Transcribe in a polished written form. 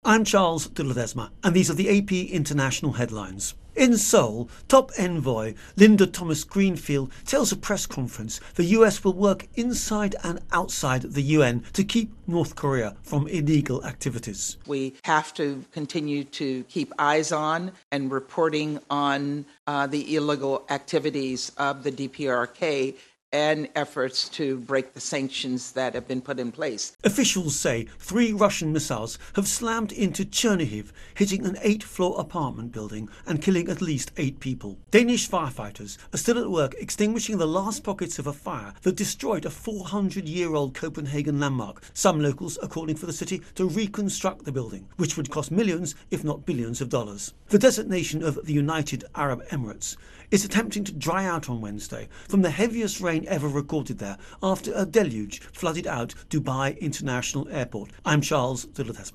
I'm Charles de Ledesma, and these are the AP International headlines. In Seoul, top envoy Linda Thomas-Greenfield tells a press conference the US will work inside and outside the UN to keep North Korea from illegal activities. We have to continue to keep eyes on and reporting on the illegal activities of the DPRK and efforts to break the sanctions that have been put in place. Officials say 3 Russian missiles have slammed into Chernihiv, hitting an 8-floor apartment building and killing at least 8 people. Danish firefighters are still at work extinguishing the last pockets of a fire that destroyed a 400-year-old Copenhagen landmark. Some locals are calling for the city to reconstruct the building, which would cost millions, if not billions of dollars. The desert nation of the United Arab Emirates is attempting to dry out on Wednesday from the heaviest rain ever recorded there after a deluge flooded out Dubai International Airport. I'm Charles de Ledesma.